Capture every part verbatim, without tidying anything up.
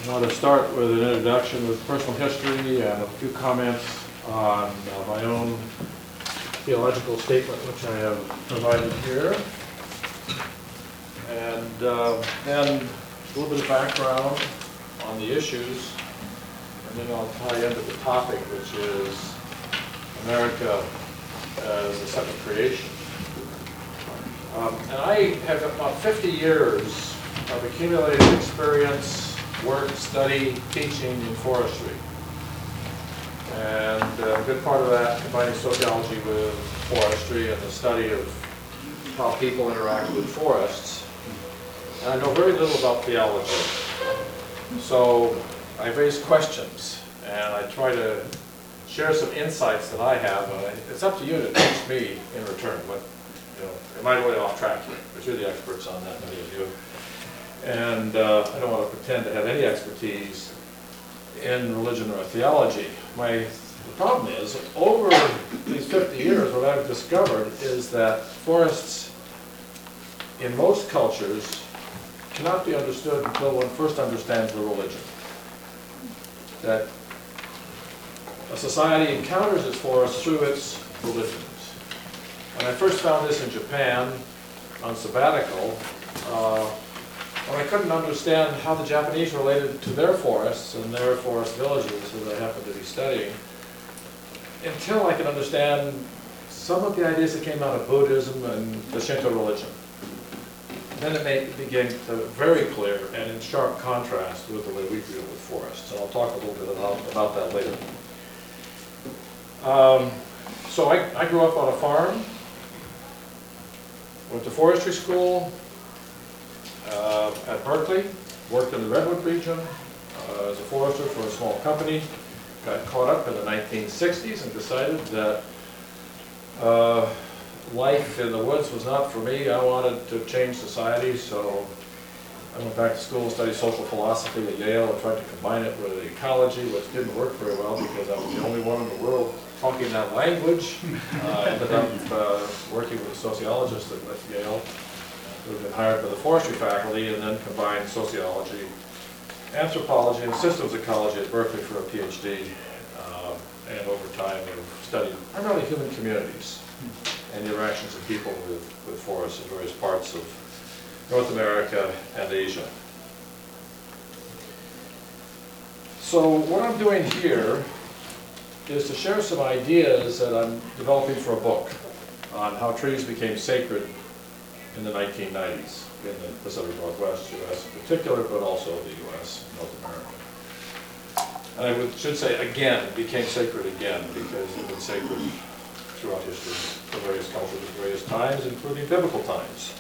I want to start with an introduction with personal history and a few comments on uh, my own theological statement, which I have provided here. And uh, then a little bit of background on the issues, and then I'll tie into the topic, which is America as a second creation. Um, and I have about fifty years of accumulated experience, work, study, teaching in forestry. And uh, a good part of that combining sociology with forestry and the study of how people interact with forests. And I know very little about theology. So I raise questions and I try to share some insights that I have. And it's up to you to teach me in return. But, you know, am I really off track here? But you're the experts on that, many of you. And uh, I don't want to pretend to have any expertise in religion or theology. My the problem is, over these fifty years, what I've discovered is that forests in most cultures cannot be understood until one first understands the religion. That a society encounters its forests through its religions. When I first found this in Japan on sabbatical, uh, when I couldn't understand how the Japanese related to their forests and their forest villages that I happened to be studying, until I could understand some of the ideas that came out of Buddhism and the Shinto religion. Then it made, became very clear and in sharp contrast with the way we deal with forests. And I'll talk a little bit about, about that later. Um, so I, I grew up on a farm, went to forestry school uh, at Berkeley, worked in the Redwood region uh, as a forester for a small company, got caught up in the nineteen sixties and decided that uh, life in the woods was not for me. I wanted to change society, so I went back to school and studied social philosophy at Yale and tried to combine it with ecology, which didn't work very well because I was the only one in the world talking that language. Uh, I ended up uh, working with a sociologist at, at Yale who had been hired by the forestry faculty, and then combined sociology, anthropology, and systems ecology at Berkeley for a PhD. Uh, and over time I've studied primarily human communities and the interactions of people with, with forests in various parts of North America and Asia. So what I'm doing here is to share some ideas that I'm developing for a book on how trees became sacred in the nineteen nineties in the Pacific Northwest U S in particular, but also the U S and North America. And I would, should say again, it became sacred again because it's been sacred throughout history for various cultures at various times, including biblical times.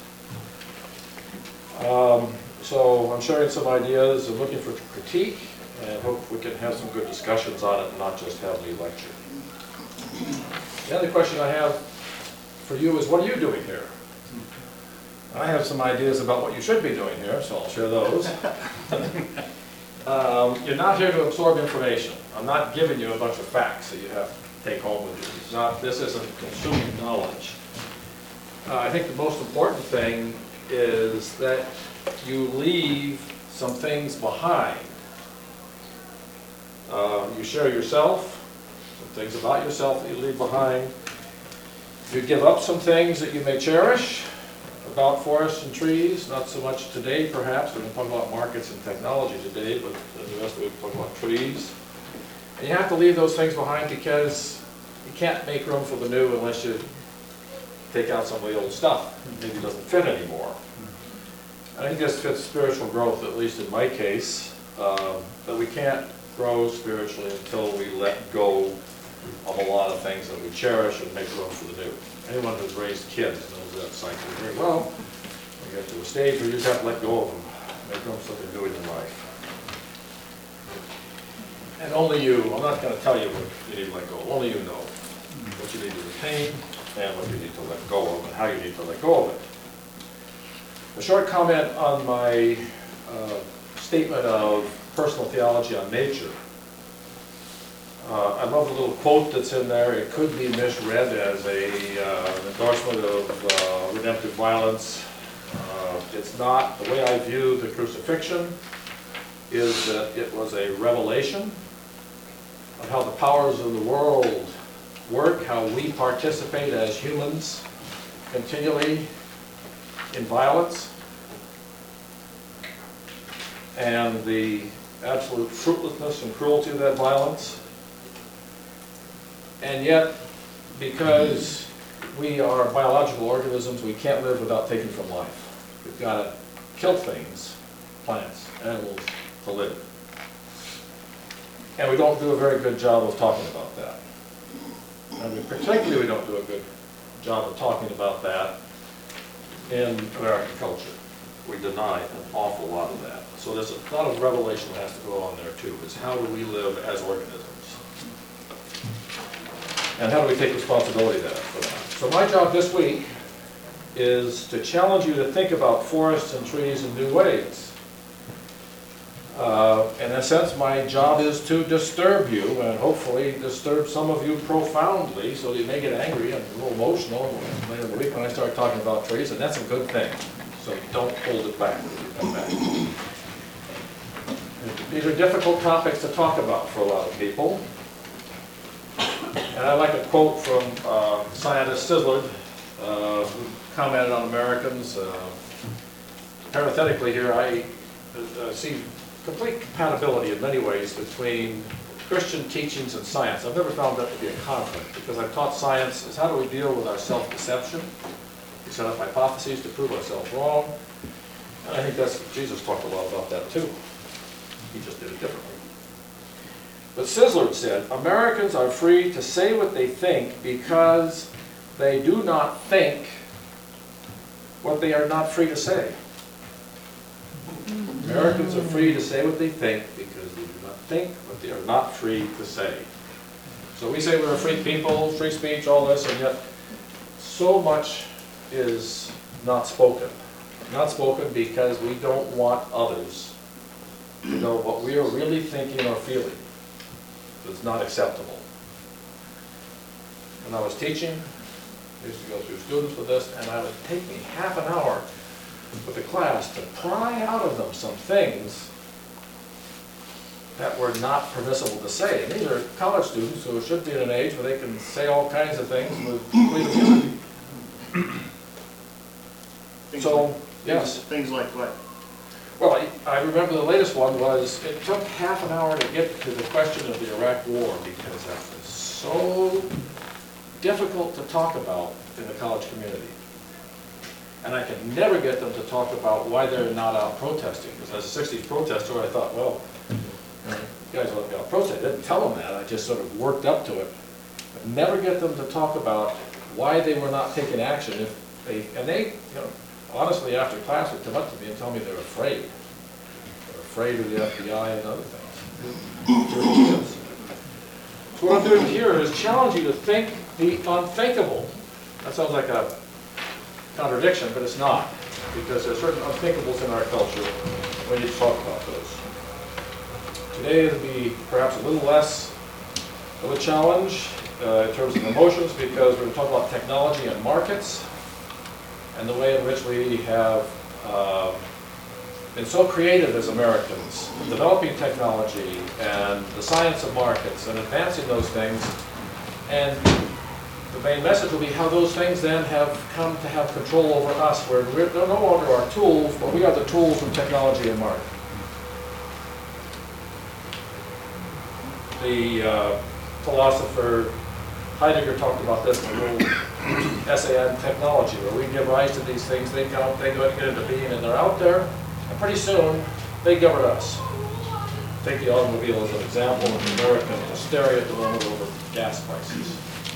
Um, so I'm sharing some ideas and looking for critique, and hope we can have some good discussions on it and not just have me lecture. The other question I have for you is, what are you doing here? I have some ideas about what you should be doing here, so I'll share those. um, you're not here to absorb information. I'm not giving you a bunch of facts that you have to take home with you. It's not, this isn't consuming knowledge. Uh, I think the most important thing is that you leave some things behind. Uh, you share yourself, some things about yourself that you leave behind. You give up some things that you may cherish about forests and trees, not so much today perhaps. We're going to talk about markets and technology today, but the rest of it we'll talk about trees. And you have to leave those things behind because you can't make room for the new unless you take out some of the old stuff. Maybe it doesn't fit anymore. And I think this fits spiritual growth, at least in my case, um, that we can't grow spiritually until we let go of a lot of things that we cherish and make room for the new. Anyone who's raised kids knows that cycle very well. You get to a stage where you just have to let go of them, make room for something new in your life. And only you, I'm not going to tell you what you need to let go of, only you know what you need to retain and what you need to let go of and how you need to let go of it. A short comment on my uh, statement of personal theology on nature. Uh, I love the little quote that's in there. It could be misread as a, uh, an endorsement of uh, redemptive violence. Uh, it's not. The way I view the crucifixion is that it was a revelation of how the powers of the world work, how we participate as humans continually in violence, and the absolute fruitlessness and cruelty of that violence. And yet, because we are biological organisms, we can't live without taking from life. We've got to kill things, plants, animals, to live. And we don't do a very good job of talking about that. I mean, particularly we don't do a good job of talking about that in American culture. We deny an awful lot of that. So there's a lot of revelation that has to go on there too, is how do we live as organisms? And how do we take responsibility for that? So my job this week is to challenge you to think about forests and trees in new ways. Uh, in a sense, my job is to disturb you, and hopefully disturb some of you profoundly, so that you may get angry and a little emotional later in the week when I start talking about trees, and that's a good thing. So don't hold it back when you come back. These are difficult topics to talk about for a lot of people. And I like a quote from uh, scientist Sizzler, uh, who commented on Americans. Uh, parenthetically here, I uh, see complete compatibility in many ways between Christian teachings and science. I've never found that to be a conflict, because I've taught science is how do we deal with our self-deception. We set up hypotheses to prove ourselves wrong. And I think that's, Jesus talked a lot about that too. He just did it differently. But Sizzler said, Americans are free to say what they think because they do not think what they are not free to say. Americans are free to say what they think because they do not think what they are not free to say. So we say we're a free people, free speech, all this, and yet so much is not spoken. Not spoken because we don't want others to know what we are really thinking or feeling. It's not acceptable. When I was teaching, I used to go through students with this, and it would take me half an hour with the class to pry out of them some things that were not permissible to say. And these are college students who should be at an age where they can say all kinds of things with complete immunity. Things So, like, yes. Things like what? Well, I, I remember the latest one was, it took half an hour to get to the question of the Iraq War because that was so difficult to talk about in the college community. And I could never get them to talk about why they're not out protesting. Because as a sixties protester, I thought, well, you know, you guys let me out protest. I didn't tell them that, I just sort of worked up to it. But never get them to talk about why they were not taking action if they, and they, you know, honestly, after class would come up to me and tell me they're afraid. They're afraid of the F B I and other things. So what I'm doing here is challenge you to think the unthinkable. That sounds like a contradiction, but it's not. Because there's certain unthinkables in our culture. We need to talk about those. Today it'll be perhaps a little less of a challenge uh, in terms of emotions, because we're going to talk about technology and markets, and the way in which we have uh, been so creative as Americans, developing technology and the science of markets and advancing those things. And the main message will be how those things then have come to have control over us, where we're, they're no longer our tools, but we are the tools from technology and market. The uh, philosopher Heidegger talked about this in a little essay on technology, where we give rise to these things, they come, they go and get into being, and they're out there, and pretty soon they govern us. Take the automobile as an example of American hysteria at the moment over gas prices.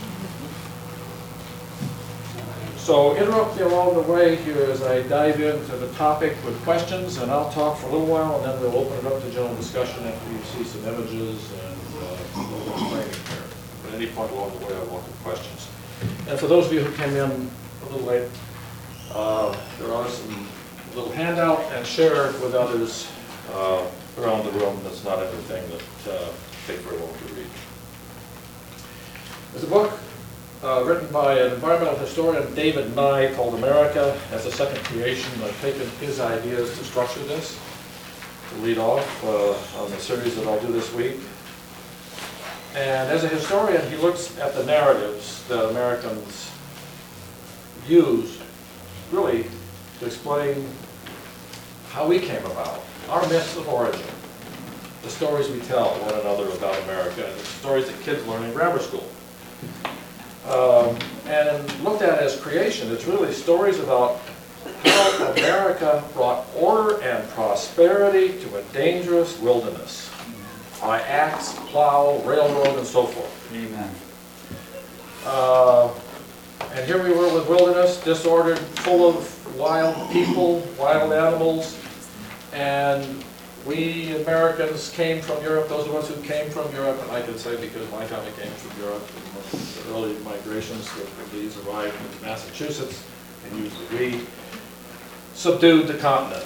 So interrupt me along the way here as I dive into the topic with questions, and I'll talk for a little while, and then we'll open it up to general discussion after you see some images and uh, a little explaining here. At any point along the way, I welcome questions. And for those of you who came in a little late, uh, there are some little handout and share with others uh, around the room. That's not anything that uh, take very long to read. There's a book uh, written by an environmental historian, David Nye, called America as a Second Creation. I've taken his ideas to structure this. lead off uh, on the series that I'll do this week. And as a historian, he looks at the narratives that Americans used really to explain how we came about, our myths of origin, the stories we tell one another about America, and the stories that kids learn in grammar school. Um, and looked at as creation, it's really stories about how America brought order and prosperity to a dangerous wilderness by axe, plow, railroad, and so forth. Amen. Uh, and here we were with wilderness, disordered, full of wild people, wild animals, and we Americans came from Europe, those of us who came from Europe, and I can say because my family came from Europe, and the early migrations of these arrived in Massachusetts, and used the we subdued the continent.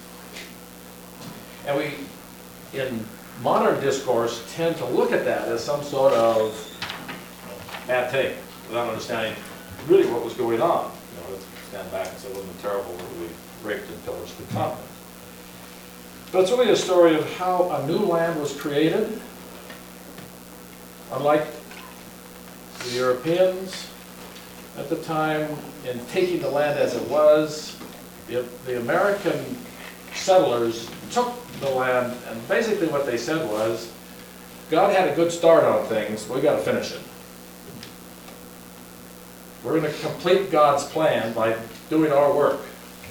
And we, in modern discourse, tend to look at that as some sort of bad thing, without understanding really what was going on. You know, let's stand back and say, wasn't it terrible that we raped and pillaged the continent? But it's really a story of how a new land was created. Unlike the Europeans at the time, in taking the land as it was, the, the American settlers took the land, and basically what they said was, God had a good start on things, we got to finish it. We're going to complete God's plan by doing our work.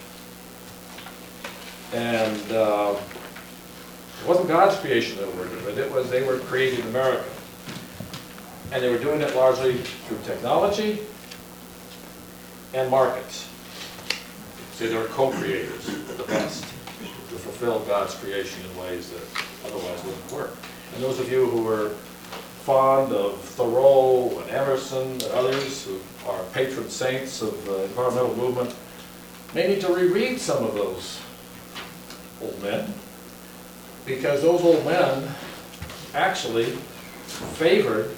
And uh, it wasn't God's creation that were doing it, it was they were creating America. And they were doing it largely through technology and markets. So they were co-creators at the best to fulfill God's creation in ways that otherwise wouldn't work. And those of you who were fond of Thoreau and Emerson and others who are patron saints of the environmental movement may need to reread some of those old men, because those old men actually favored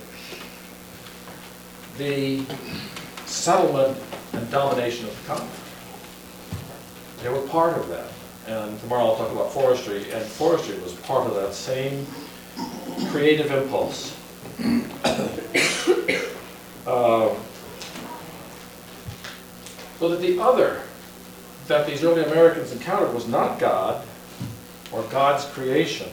the settlement and domination of the continent. They were part of that. And tomorrow I'll talk about forestry, and forestry was part of that same creative impulse. uh, so that the other that these early Americans encountered was not God or God's creation,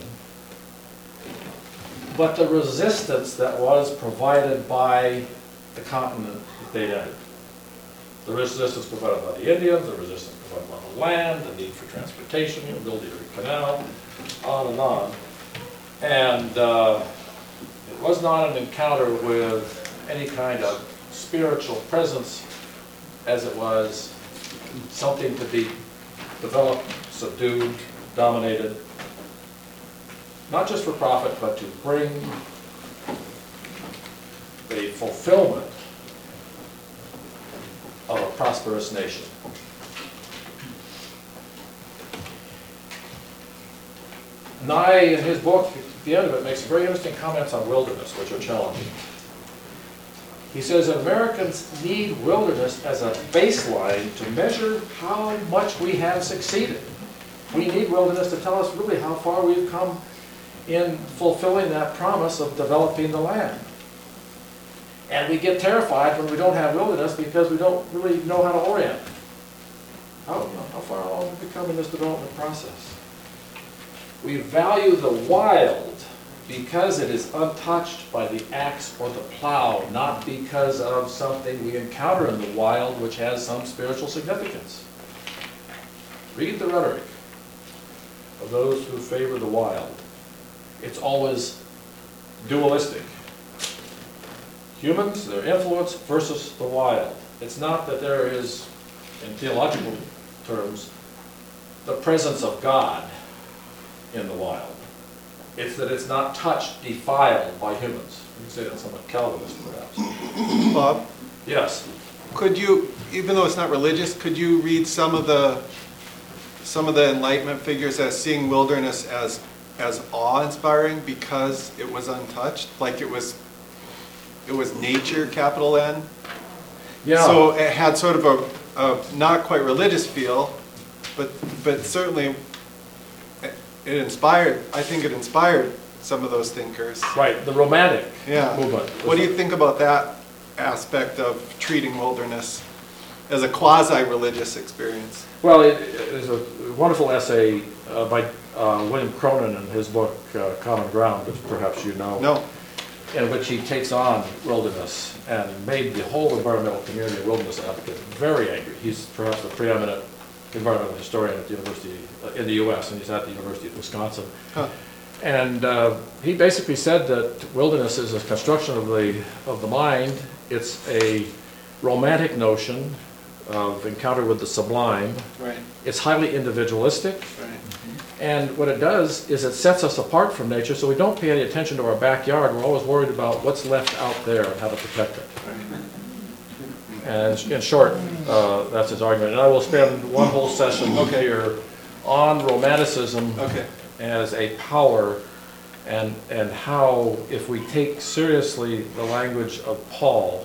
but the resistance that was provided by the continent that they'd entered. The resistance provided by the Indians, the resistance provided by the land, the need for transportation, you know, building a canal, on and on. And uh, it was not an encounter with any kind of spiritual presence as it was something to be developed, subdued, dominated, not just for profit, but to bring the fulfillment of a prosperous nation. Nye, in his book, at the end of it, makes very interesting comments on wilderness, which are challenging. He says that Americans need wilderness as a baseline to measure how much we have succeeded. We need wilderness to tell us really how far we've come in fulfilling that promise of developing the land. And we get terrified when we don't have wilderness because we don't really know how to orient. How, how far along have we come in this development process? We value the wild because it is untouched by the axe or the plow, not because of something we encounter in the wild which has some spiritual significance. Read the rhetoric of those who favor the wild. It's always dualistic. Humans, their influence versus the wild. It's not that there is, in theological terms, the presence of God in the wild. It's that it's not touched, defiled by humans. You can say that's somewhat Calvinist, perhaps. Bob, Yes. could you, even though it's not religious, could you read some of the some of the Enlightenment figures as seeing wilderness as as awe-inspiring because it was untouched, like it was it was nature, capital N. Yeah. So it had sort of a, a not quite religious feel, but but certainly it inspired, I think it inspired some of those thinkers. Right, the Romantic Yeah. movement. What do you think about that aspect of treating wilderness as a quasi-religious experience? Well, it, there's a wonderful essay uh, by uh, William Cronin in his book uh, Common Ground, which perhaps you know. No. In which he takes on wilderness and made the whole environmental community a wilderness advocate very angry. He's perhaps the preeminent environmental historian at the university uh, in the U S, and he's at the University of Wisconsin. Huh. And uh, he basically said that wilderness is a construction of the of the mind. It's a romantic notion of encounter with the sublime. Right. It's highly individualistic. Right. And what it does is it sets us apart from nature, so we don't pay any attention to our backyard. We're always worried about what's left out there and how to protect it. And in short, uh, that's his argument. And I will spend one whole session Okay. here on romanticism Okay. as a power, and, and how, if we take seriously the language of Paul,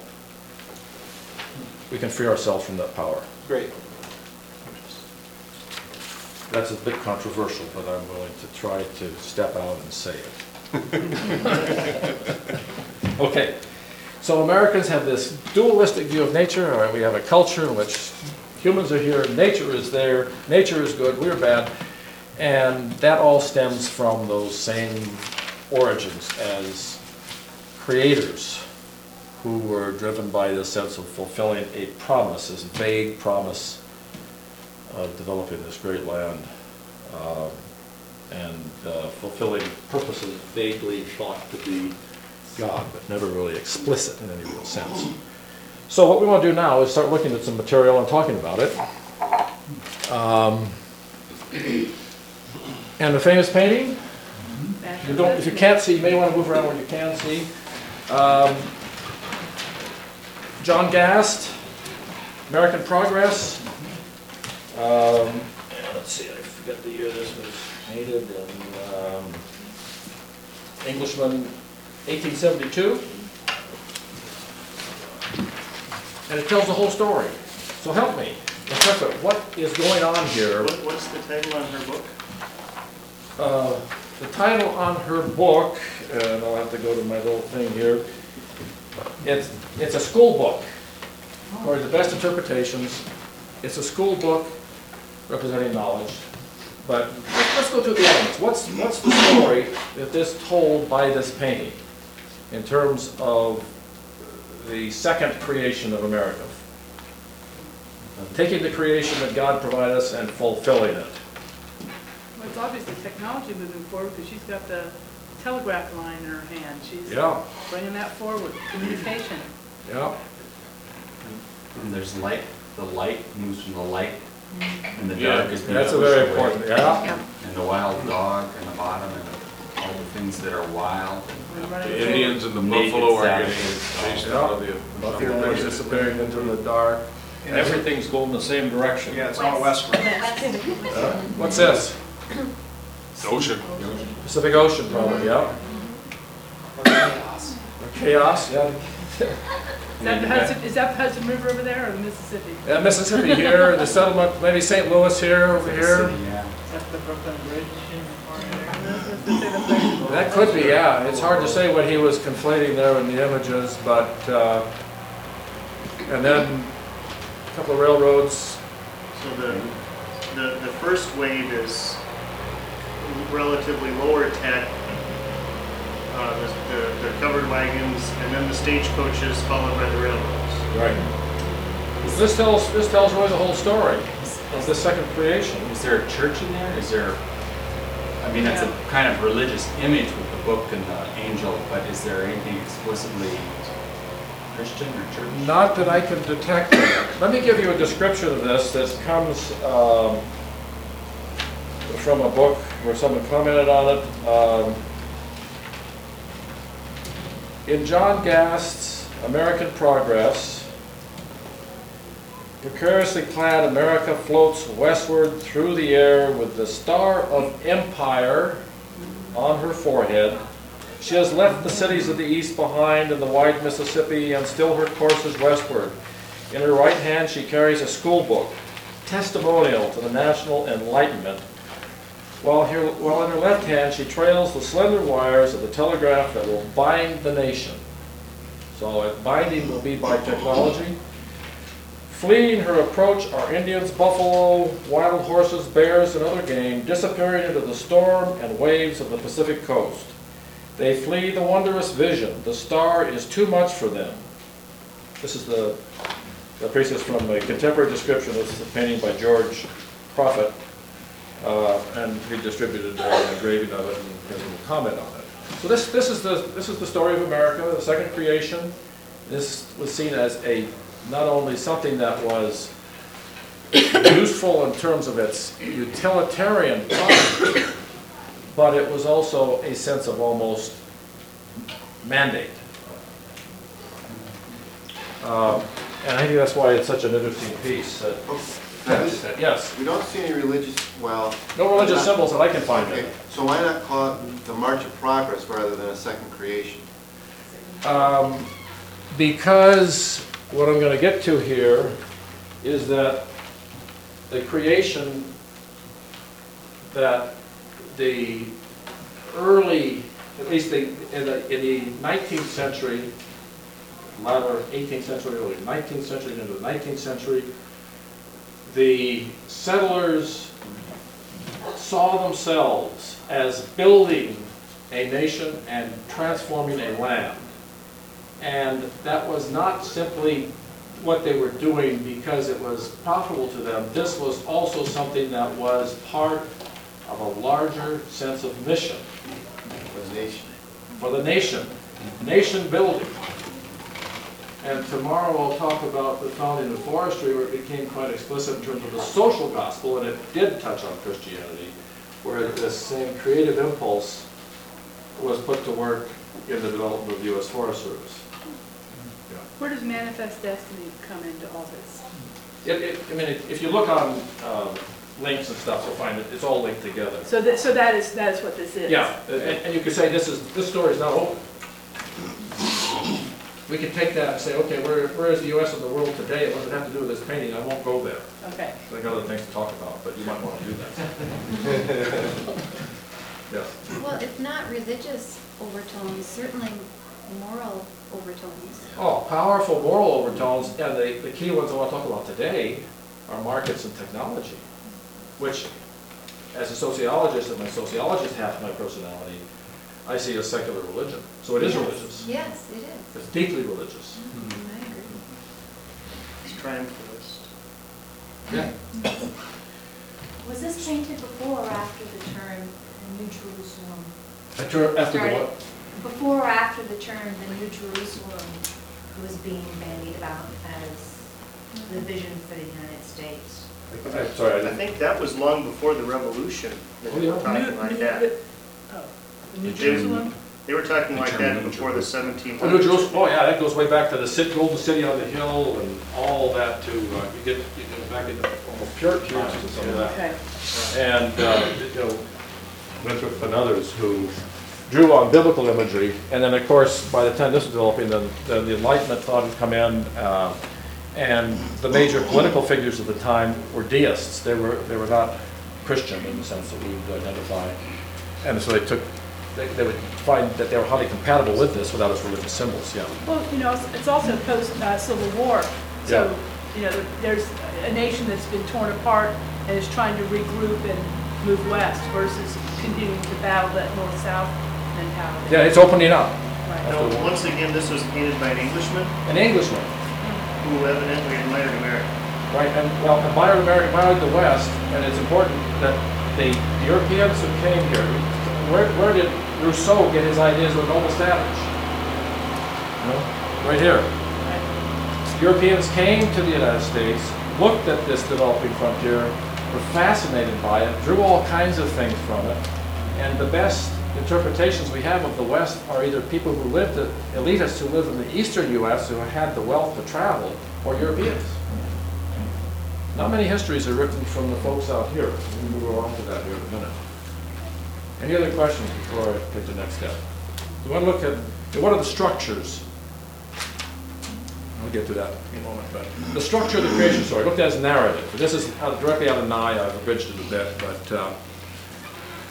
we can free ourselves from that power. Great. That's a bit controversial, but I'm willing to try to step out and say it. Okay, so Americans have this dualistic view of nature. All right, we have a culture in which humans are here, nature is there, nature is good, we're bad, and that all stems from those same origins as creators who were driven by the sense of fulfilling a promise, this vague promise of developing this great land, uh, and uh, fulfilling purposes vaguely thought to be God, but never really explicit in any real sense. So what we want to do now is start looking at some material and talking about it. Um, and the famous painting, you don't, if you can't see, you may want to move around where you can see. Um, John Gast, American Progress. Um, let's see, I forget the year this was painted, and um, Englishman, eighteen seventy-two. And it tells the whole story. So help me, interpret what is going on here. What, what's the title on her book? Uh, the title on her book, and I'll have to go to my little thing here. It's, it's a school book, or the best interpretations. It's a school book representing knowledge. But let's, let's go through the elements. What's, what's the story that this told by this painting in terms of the second creation of America? Taking the creation that God provided us and fulfilling it. Well, it's obviously technology moving forward because she's got the telegraph line in her hand. She's Yeah, bringing that forward, communication. yeah. And there's light, the light moves from the light, and the Yeah, dark is being that's a pushed very away. important, yeah. And the wild dog in the bottom, and all the things that are wild. We're running The forward. Indians and the Naked buffalo are getting savages. chased out of the. Buffalo is disappearing into the dark. And everything's going the same direction. Yeah, it's all westward. Uh, What's this? Ocean. Pacific Ocean, probably, yeah. Chaos. Chaos, yeah. Is that the Hudson, is that the Hudson River over there or the Mississippi? Yeah, Mississippi here, the settlement, maybe Saint Louis here, over here. City, yeah. That's the Brooklyn Bridge in the That could be, yeah. It's hard to say what he was conflating there in the images, but, uh, and then a couple of railroads. So the, the, the first wave is relatively lower tech, uh, the, the, the covered wagons, and then the stagecoaches followed by the railroads. Right. This tells, this tells really the whole story of the second creation. Is there a church in there? Is there, I mean, that's a kind of religious image with the book and the angel, but is there anything explicitly Christian or church? Not that I can detect. Let me give you a description of this that comes um, from a book where someone commented on it. Um, in John Gast's American Progress, precariously clad America floats westward through the air with the star of empire on her forehead. She has left the cities of the east behind and the wide Mississippi, and still her course is westward. In her right hand she carries a school book, testimonial to the national enlightenment, while here, while in her left hand she trails the slender wires of the telegraph that will bind the nation. So uh, binding will be by technology. Fleeing her approach are Indians, buffalo, wild horses, bears, and other game, disappearing into the storm and waves of the Pacific coast. They flee the wondrous vision. The star is too much for them. This is the, the piece is from a contemporary description. This is a painting by George Prophet, uh, and he distributed an engraving of it and has a little comment on it. So this, this, is the, this is the story of America, the second creation. This was seen as a not only something that was useful in terms of its utilitarian property, but it was also a sense of almost mandate. Um, and I think that's why it's such an interesting piece. That, Yes. yes, We don't see any religious, well... no religious not- symbols that I can find in Okay, it. so why not call it the March of Progress rather than a second creation? Um, because what I'm going to get to here is that the creation that the early, at least the, in the in the nineteenth century, latter eighteenth century, early nineteenth century, into the nineteenth century, the settlers saw themselves as building a nation and transforming a land. And that was not simply what they were doing because it was profitable to them. This was also something that was part of a larger sense of mission For the nation. for the nation, nation building. And tomorrow I'll talk about the founding of forestry, where it became quite explicit in terms of the social gospel, and it did touch on Christianity, where this same creative impulse was put to work in the development of the U S Forest Service. Where does Manifest Destiny come into all this? It, it, I mean, if you look on um, links and stuff, you'll find it, it's all linked together. So that, so that is, that is what this is? Yeah, and, and you could say this is, this story is not over. We could take that and say, okay, where, where is the U S in the world today? What does it have to do with this painting? I won't go there. Okay. I got other things to talk about, but you might want to do that. Yes. Well, if not religious overtones, certainly moral overtones. Oh, powerful moral overtones, and the, the key ones I want to talk about today are markets and technology, which, as a sociologist, and my sociologist is half my personality, I see as secular religion. So it is Yes. religious. Yes, it is. It's deeply religious. Mhm, I agree. It's triumphalist. Yeah. Was this painted before or after the term the New Jerusalem? After, after the what? Before or after the term the New Jerusalem was being bandied about as the vision for the United States? I'm sorry, I I didn't. think that was long before the revolution that Oh, they were yeah. talking New- like New- that. Oh, the New They- Jerusalem? They were talking The like term that New before the Jerusalem. seventeen Oh, New hundreds. Jerusalem, oh yeah, that goes way back to the city, golden city on the hill and all that to, uh, you get, you get back into almost Puritan times and some of that. Okay. And, uh, you know, Winthrop and others who drew on biblical imagery. And then, of course, by the time this was developing, then, then the Enlightenment thought had come in. Uh, and the major political figures of the time were deists. They were, they were not Christian in the sense that we would identify. And so they took, they, they would find that they were highly compatible with this without its religious symbols, yeah. Well, you know, it's- it's also post-Civil War. So, you know, there's a nation that's been torn apart and is trying to regroup and move west versus continuing to battle that north-south mentality. Yeah, it's opening up. Right. Now, once again, this was painted by an Englishman An Englishman, who evidently admired America. right, and well, admired America, admired the West, and it's important that the Europeans who came here, where, where did Rousseau get his ideas of a noble savage? You know, right here. Europeans came to the United States, looked at this developing frontier, were fascinated by it, drew all kinds of things from it, and the best interpretations we have of the West are either people who lived, elitists who lived in the eastern U S who had the wealth to travel, or Europeans. Not many histories are written from the folks out here. We'll move on to that here in a minute. Any other questions before I take the next step? We want to look at, what are the structures? I'll get to that in a moment, but the structure of the creation story, looked at as narrative. This is out- directly out of Nye, I've abridged it a bit, but uh,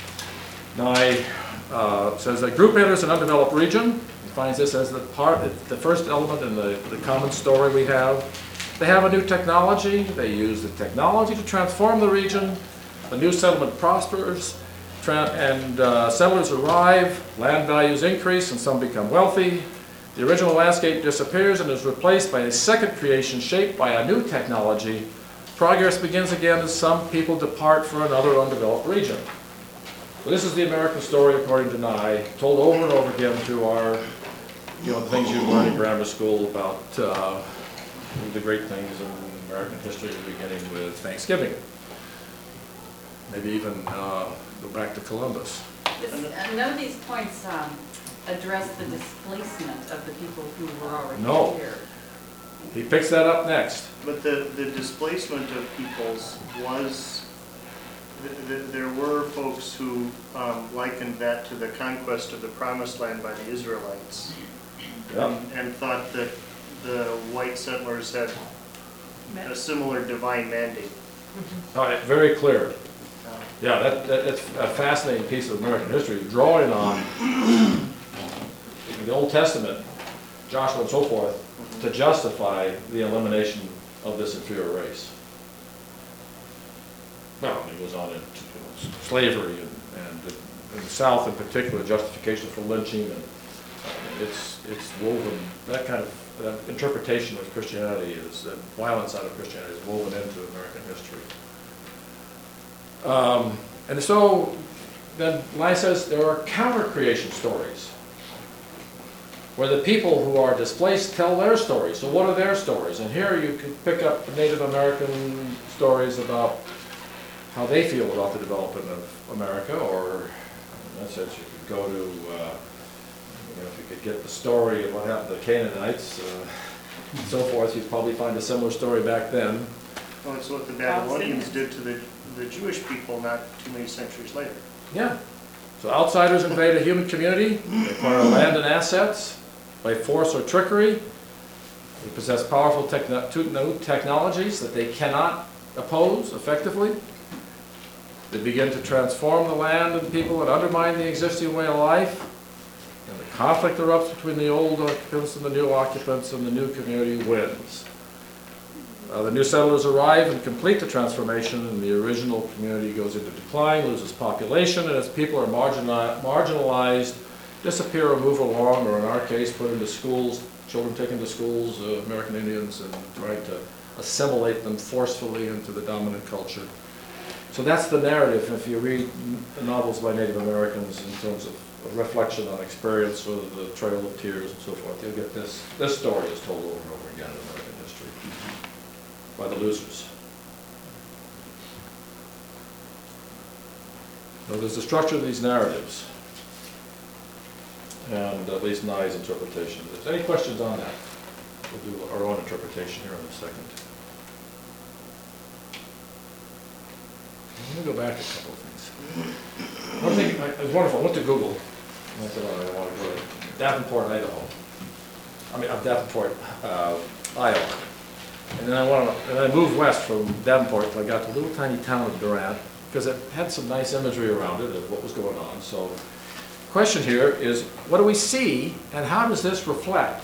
Nye uh, says that group enters an undeveloped region, defines this as the part, the first element in the, the common story we have. They have a new technology, they use the technology to transform the region, the new settlement prospers, tra- and uh, settlers arrive, land values increase and some become wealthy. The original landscape disappears and is replaced by a second creation shaped by a new technology. Progress begins again as some people depart for another undeveloped region. So this is the American story according to Nye, told over and over again through our, you know, the things you learn in grammar school about uh, the great things in American history, beginning with Thanksgiving. Maybe even uh, go back to Columbus. This, uh, none of these points um, address the displacement of the people who were already No. here. He picks that up next. But the, the displacement of peoples was, th- th- there were folks who um, likened that to the conquest of the Promised Land by the Israelites. Yeah. And, and thought that the white settlers had a similar divine mandate. All right, very clear. Uh, Yeah, that, that, that's a fascinating piece of American history, drawing on the Old Testament, Joshua and so forth, to justify the elimination of this inferior race. Well, he goes on into slavery and, and the, in the South in particular, justification for lynching, and uh, it's it's woven, that kind of that interpretation of Christianity is, that violence out of Christianity is woven into American history. Um, and so then Nye says there are counter-creation stories, where the people who are displaced tell their stories. So what are their stories? And here you could pick up Native American stories about how they feel about the development of America, or in that sense you could go to, uh, you know, if you could get the story of what happened to the Canaanites, uh, and so forth, you'd probably find a similar story back then. Well, it's what the Babylonians did to the, the Jewish people not too many centuries later. Yeah. So outsiders invade a human community, they acquire land and assets by force or trickery. They possess powerful techno- new technologies that they cannot oppose effectively. They begin to transform the land and people and undermine the existing way of life. And the conflict erupts between the old occupants and the new occupants, and the new community wins. Uh, the new settlers arrive and complete the transformation, and the original community goes into decline, loses population, and as people are marginali- marginalized, disappear or move along, or in our case, put into schools, children taken to schools, uh, American Indians, and trying to assimilate them forcefully into the dominant culture. So that's the narrative if you read the novels by Native Americans in terms of a reflection on experience, or the Trail of Tears and so forth. You'll get this, this story is told over and over again in American history by the losers. So there's the structure of these narratives, and at least Nye's interpretation. If there's any questions on that, we'll do our own interpretation here in a second. Let me go back a couple of things. One thing, I, it was wonderful, I went to Google, and I said, oh, I want to go to Davenport, Idaho. I mean, uh, Davenport, uh, Iowa. And then I want to, and I moved west from Davenport until I got to a little tiny town of Durant, because it had some nice imagery around it of what was going on. So the question here is, what do we see, and how does this reflect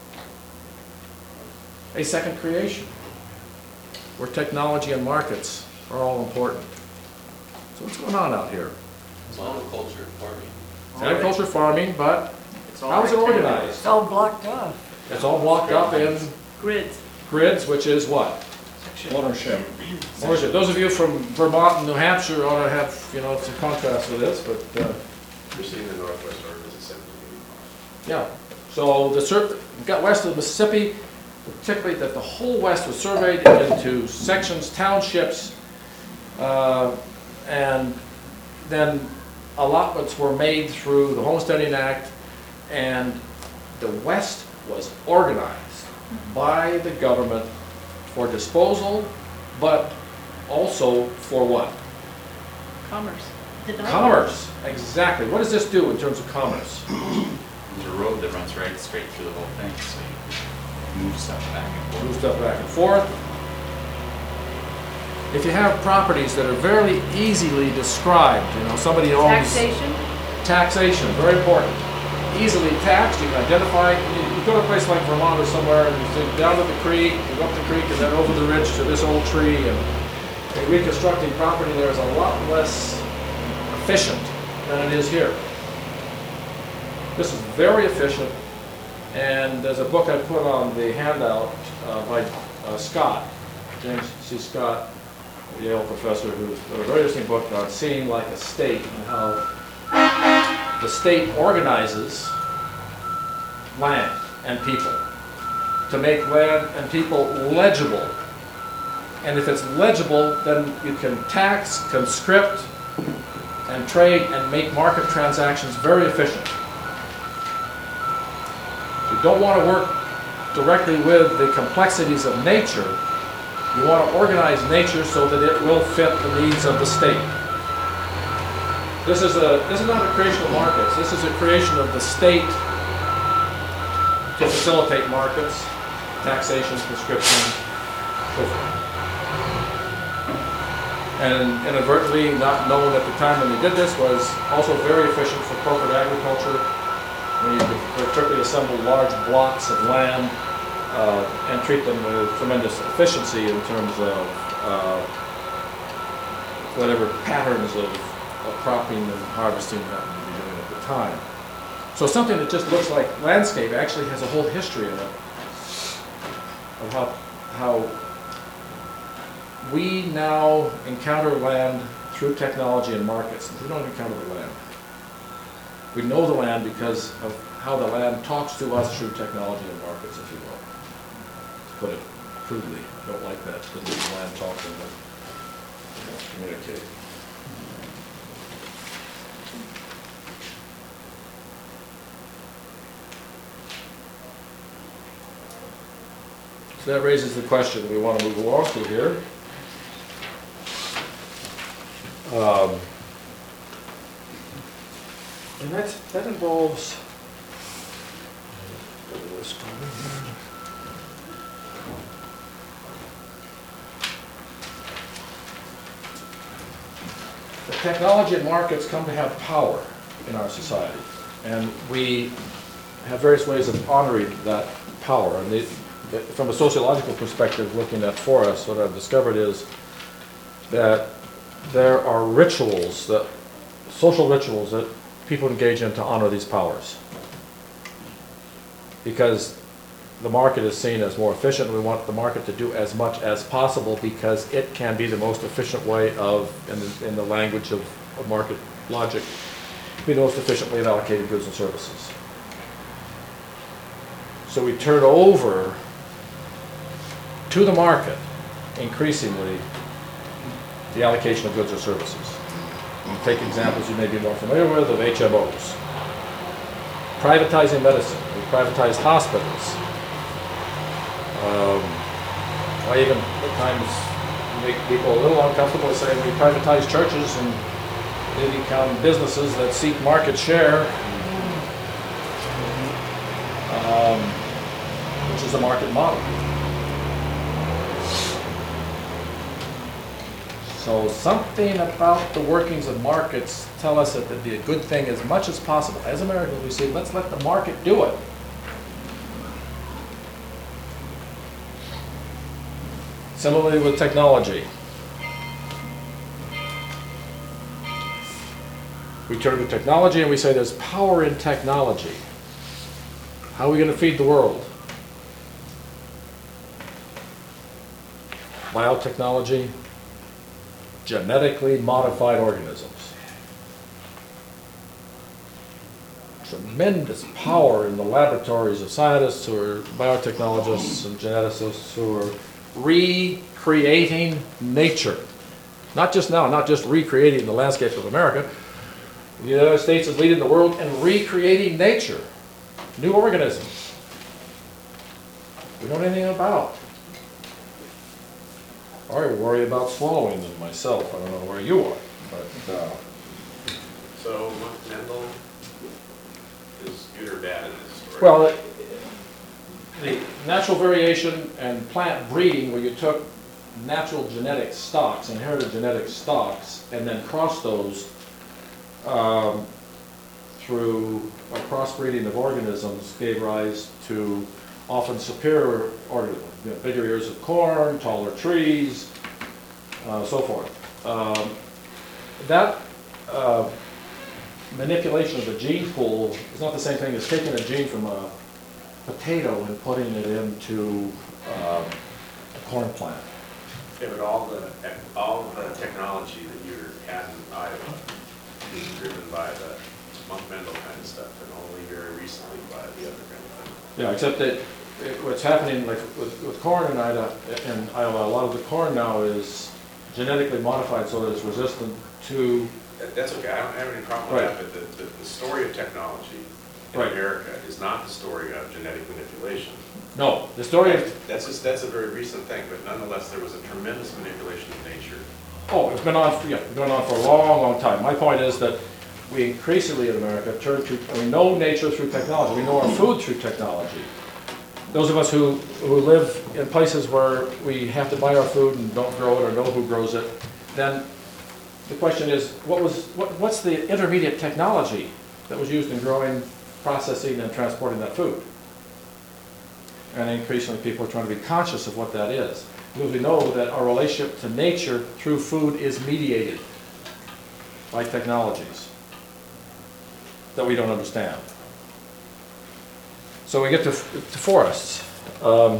a second creation, where technology and markets are all important? So what's going on out here? It's monoculture farming. It's agriculture farming, but It's all how is it activity. organized? It's all blocked off. It's all blocked up in Grids. grids, which is what? Ownership. Ownership. Those of you from Vermont and New Hampshire ought to have, you know, some contrast with this, but, uh, You're seeing the Northwest Arkansas Mississippi. yeah. So the sur- got west of the Mississippi, particularly that the whole west was surveyed into sections, townships, uh, and then allotments were made through the Homesteading Act, and the west was organized by the government for disposal, but also for what? Commerce. Commerce, exactly. What does this do in terms of commerce? There's a road that runs right straight through the whole thing, so you can move stuff back and forth. Move stuff back and forth. if you have properties that are very easily described, you know, somebody owns. Taxation? Taxation, very important. Easily taxed, you can identify, you you go to a place like Vermont or somewhere, and you think down to the creek, you go up the creek, and then over the ridge to this old tree, and and reconstructing property there is a lot less efficient than it is here. This is very efficient, and there's a book I put on the handout uh, by uh, Scott, James C. Scott, a Yale professor, who's got a very interesting book on Seeing Like a State, and how the state organizes land and people to make land and people legible. And if it's legible, then you can tax, conscript, and trade and make market transactions very efficient. You don't want to work directly with the complexities of nature. You want to organize nature so that it will fit the needs of the state. This is a this is not a creation of markets. This is a creation of the state to facilitate markets, taxation, conscription, so forth. And inadvertently, not known at the time when they did this, was also very efficient for corporate agriculture, when you could quickly assemble large blocks of land uh, and treat them with tremendous efficiency in terms of uh, whatever patterns of, of cropping and harvesting that we were doing at the time. So something that just looks like landscape actually has a whole history in it of how, how we now encounter land through technology and markets. We don't encounter the land. We know the land because of how the land talks to us through technology and markets, if you will. To put it crudely, I don't like that, because the land talking, but communicate. So that raises the question we want to move along to here. Um, and that's, that involves, go to this one here. The technology and markets come to have power in our society, and we have various ways of honoring that power. And the, from a sociological perspective, looking at forests, what I've discovered is that there are rituals, that social rituals that people engage in to honor these powers. Because the market is seen as more efficient, and we want the market to do as much as possible because it can be the most efficient way of, in the, in the language of, of market logic, be the most efficient way of allocating goods and services. So we turn over to the market, increasingly, the allocation of goods or services. You take examples you may be more familiar with of H M Os. Privatizing medicine. We privatize hospitals. Um, I even at times make people a little uncomfortable saying we privatize churches and they become businesses that seek market share, um, which is a market model. So something about the workings of markets tell us that it'd be a good thing as much as possible. As Americans, we say, let's let the market do it. Similarly with technology. We turn to technology and we say there's power in technology. How are we going to feed the world? Biotechnology. Genetically modified organisms. Tremendous power in the laboratories of scientists who are biotechnologists and geneticists who are recreating nature. Not just now, not just recreating the landscape of America. The United States is leading the world in recreating nature. New organisms. We don't know anything about. I worry about swallowing them myself. I don't know where you are, but uh, So Mendel is good or bad in this story? well, it, the natural variation and plant breeding, where you took natural genetic stocks, inherited genetic stocks, and then cross those um, through a crossbreeding of organisms gave rise to often superior organisms, you know, bigger ears of corn, taller trees, uh, so forth. Um, that uh, manipulation of the gene pool is not the same thing as taking a gene from a potato and putting it into uh, a corn plant. Yeah, but all the, all the technology that you're at in Iowa is driven by the Monk Mendel kind of stuff, and only very recently by the other kind of thing. Yeah, except that it, what's happening, like with, with corn in Iowa, in Iowa, a lot of the corn now is genetically modified so that it's resistant to. That- That's okay, I don't have any problem with Right. that, but the, the, the story of technology in Right. America is not the story of genetic manipulation. No, the story of, That's just, that's a very recent thing, but nonetheless, there was a tremendous manipulation of nature. oh, it's been on, yeah, it's been on for a long, long time. My point is that we increasingly in America turn to, we know nature through technology, we know our food through technology. Those of us who, who live in places where we have to buy our food and don't grow it or know who grows it, then the question is, what was, what, what's the intermediate technology that was used in growing, processing, and transporting that food? And increasingly people are trying to be conscious of what that is. Because we know that our relationship to nature through food is mediated by technologies that we don't understand. So we get to, to forests. Um,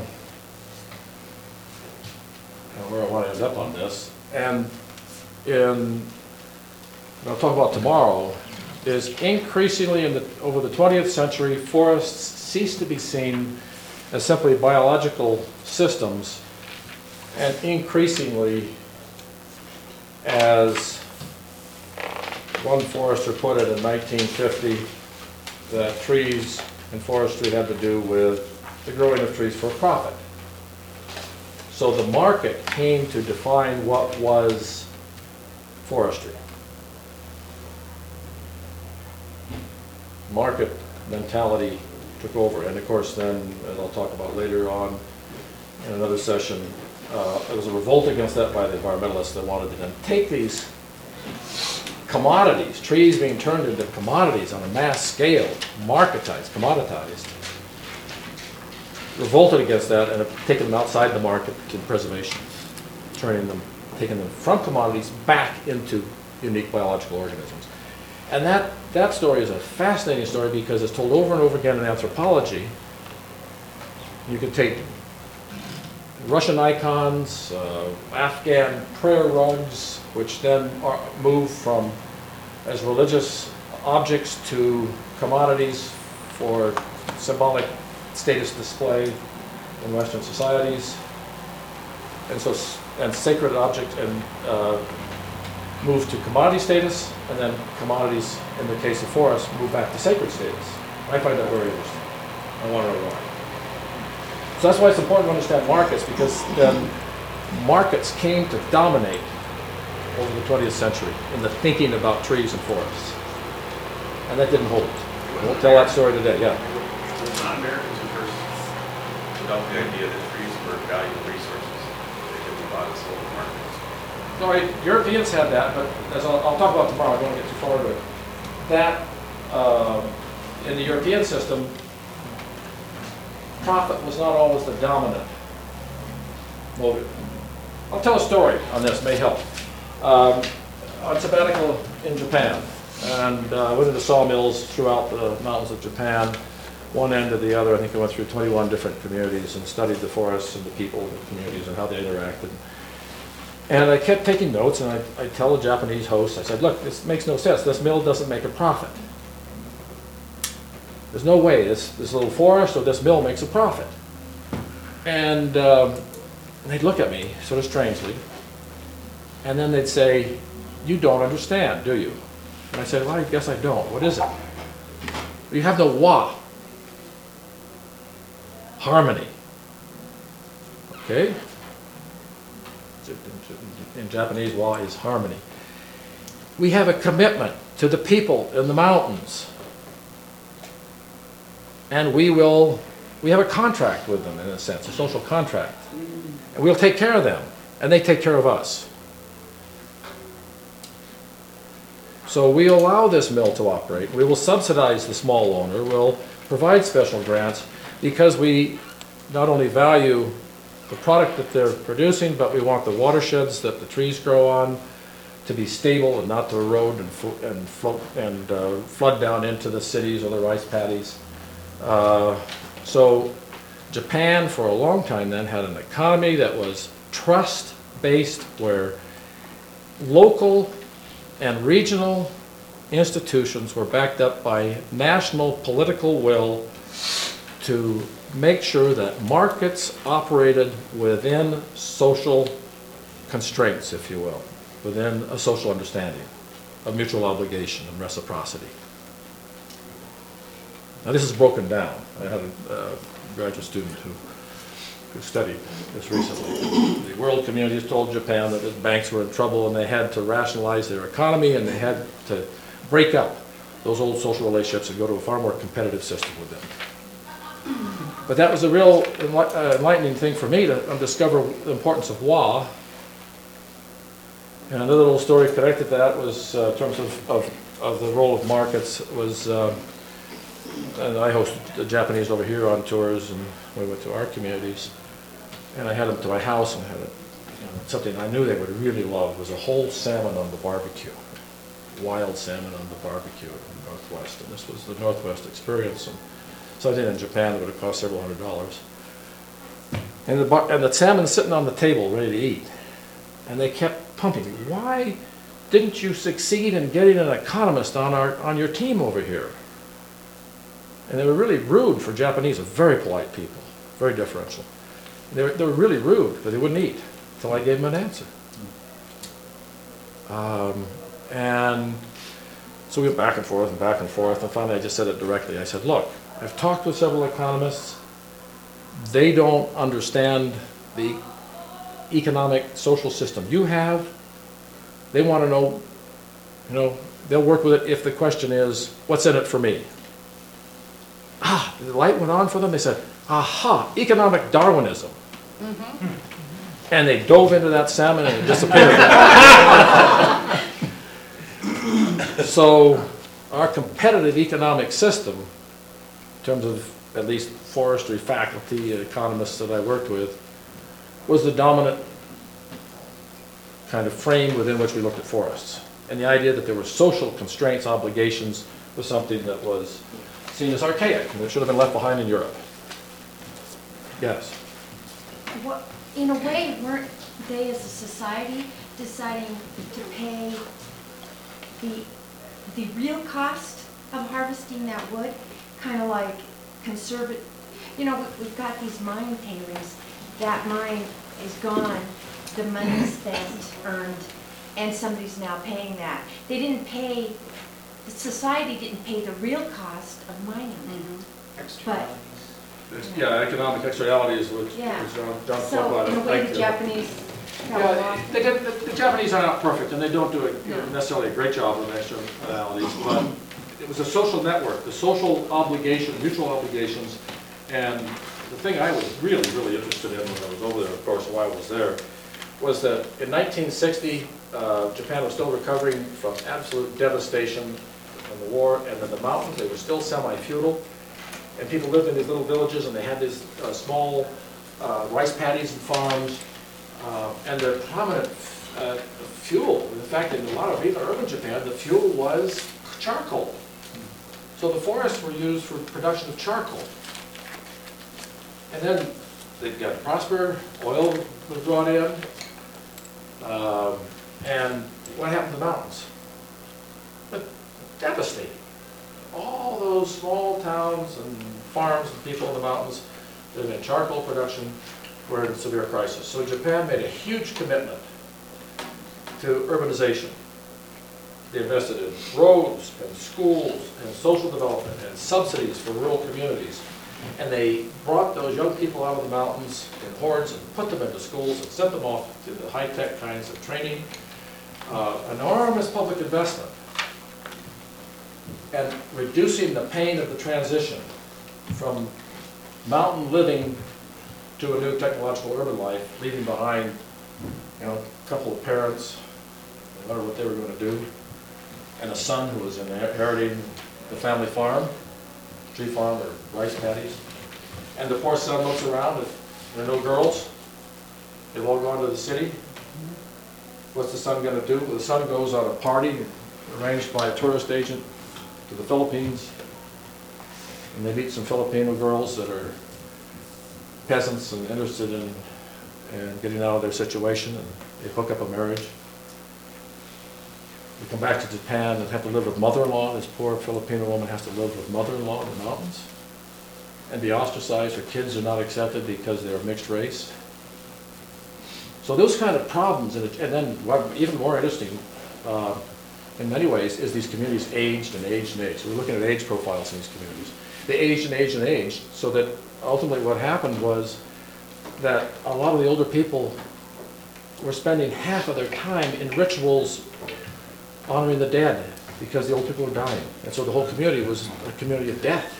where I want to end up on this. And in, what I'll talk about tomorrow, is increasingly in the, over the twentieth century, forests cease to be seen as simply biological systems, and increasingly, as one forester put it in nineteen fifty, that trees and forestry had to do with the growing of trees for profit. So the market came to define what was forestry. Market mentality took over, and of course then, as I'll talk about later on in another session, uh, there was a revolt against that by the environmentalists that wanted to then take these commodities, trees being turned into commodities on a mass scale, marketized, commoditized, revolted against that and have taken them outside the market to preservation, turning them, taking them from commodities back into unique biological organisms. And that, that story is a fascinating story because it's told over and over again in anthropology. You could take Russian icons, uh, Afghan prayer rugs, which then are moved from as religious objects to commodities for symbolic status display in Western societies, and so and sacred object and uh, move to commodity status, and then commodities, in the case of forests, move back to sacred status. I find that very interesting. I want to know why. So that's why it's important to understand markets, because then markets came to dominate over the twentieth century in the thinking about trees and forests. And that didn't hold. I won't tell that story today, yeah. It was not Americans who first developed the idea that trees were valuable resources. They could be bought and sold in markets. No, right, Europeans had that, but as I'll, I'll talk about tomorrow, I don't want to get too far into it. That, uh, in the European system, profit was not always the dominant motive. I'll tell a story on this, may help. Um, on sabbatical in Japan, and uh, I went into sawmills throughout the mountains of Japan, one end to the other. I think I went through twenty-one different communities and studied the forests and the people in the communities and how they interacted. And I kept taking notes, and I, I tell the Japanese host, I said, look, this makes no sense. This mill doesn't make a profit. There's no way this, this little forest or this mill makes a profit. And um, they'd look at me sort of strangely, and then they'd say, you don't understand, do you? And I said, well, I guess I don't. What is it? You have the wa. Harmony. Okay? In Japanese, wa is harmony. We have a commitment to the people in the mountains. And we will, we have a contract with them in a sense, a social contract. And we'll take care of them. and they take care of us. So we allow this mill to operate. We will subsidize the small owner. We'll provide special grants because we not only value the product that they're producing, but we want the watersheds that the trees grow on to be stable and not to erode and, flo and float and uh, flood down into the cities or the rice paddies. Uh, so Japan, for a long time then, had an economy that was trust-based, where local and regional institutions were backed up by national political will to make sure that markets operated within social constraints, if you will, within a social understanding of mutual obligation and reciprocity. Now this is broken down. I had a uh, graduate student who, who studied this recently. The world community has told Japan that the banks were in trouble and they had to rationalize their economy and they had to break up those old social relationships and go to a far more competitive system with them. But that was a real enlightening thing for me to discover the importance of W A. And another little story connected to that was, uh, in terms of, of, of the role of markets, was, uh, and I hosted the Japanese over here on tours, and we went to our communities, and I had them to my house, and had a, you know, something I knew they would really love was a whole salmon on the barbecue, wild salmon on the barbecue in the Northwest, and this was the Northwest experience, and something in Japan that would have cost several hundred dollars. And the, bar and the salmon sitting on the table ready to eat, and they kept pumping me. Why didn't you succeed in getting an economist on our on your team over here? And they were really rude for Japanese, very polite people, very deferential. They were, they were really rude, but they wouldn't eat until I gave them an answer. Um, and so we went back and forth and back and forth, and finally I just said it directly. I said, look, I've talked with several economists. They don't understand the economic social system you have. They want to know, you know, they'll work with it if the question is, what's in it for me? Ah, the light went on for them. They said, aha, economic Darwinism. Mm-hmm. And they dove into that salmon and it disappeared. So our competitive economic system, in terms of at least forestry faculty, economists that I worked with, was the dominant kind of frame within which we looked at forests. And the idea that there were social constraints, obligations, was something that was seen as archaic and it should have been left behind in Europe. Yes? What, in a way, weren't they as a society deciding to pay the, the real cost of harvesting that wood? Kind of like conservative, you know, we've got these mine tailings. That mine is gone, the money spent, earned, and somebody's now paying that. They didn't pay, the society didn't pay the real cost of mining. Mm-hmm. But yeah, economic externalities, which, yeah. which John, John so about in a it. way, Thank the you. Japanese Yeah, they did, the, the Japanese are not perfect, and they don't do a, No. necessarily a great job of externalities, but it was a social network, the social obligation, mutual obligations, and the thing I was really, really interested in when I was over there, of course, while I was there, was that in nineteen sixty, uh, Japan was still recovering from absolute devastation from the war, and in the mountains, they were still semi-feudal, and people lived in these little villages, and they had these uh, small uh, rice paddies and farms, uh, and their prominent uh, fuel, in fact, in a lot of even urban Japan, the fuel was charcoal. So the forests were used for production of charcoal. And then they got to prosper, oil was brought in, um, and what happened to the mountains? But devastating. All those small towns and farms and people in the mountains living in charcoal production were in severe crisis. So Japan made a huge commitment to urbanization. They invested in roads and schools and social development and subsidies for rural communities. And they brought those young people out of the mountains in hordes and put them into schools and sent them off to the high-tech kinds of training. Uh, enormous public investment. And reducing the pain of the transition from mountain living to a new technological urban life, leaving behind you know, a couple of parents, they wondered what they were going to do, and a son who was inheriting the family farm, tree farm or rice paddies. And the poor son looks around, if there are no girls, they've all gone to the city. What's the son going to do? Well, the son goes on a party arranged by a tourist agent to the Philippines, and they meet some Filipino girls that are peasants and interested in, in getting out of their situation, and they hook up a marriage. They come back to Japan and have to live with mother-in-law. This poor Filipino woman has to live with mother-in-law in the mountains and be ostracized. Her kids are not accepted because they're mixed race. So those kind of problems, and, it, and then what, even more interesting, uh, in many ways, is these communities aged and aged and aged. So we're looking at age profiles in these communities. They aged and aged and aged, so that ultimately what happened was that a lot of the older people were spending half of their time in rituals honoring the dead, because the old people were dying. And so the whole community was a community of death.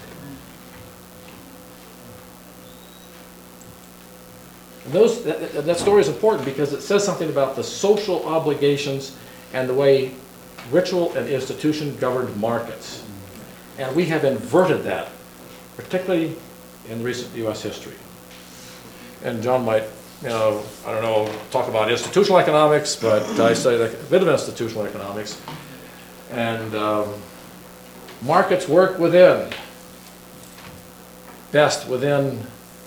And those, that, that story is important because it says something about the social obligations and the way ritual and institution governed markets. And we have inverted that, particularly in recent U S history. And John might, you know, I don't know, talk about institutional economics, but I say like a bit of institutional economics. And um, markets work within, best within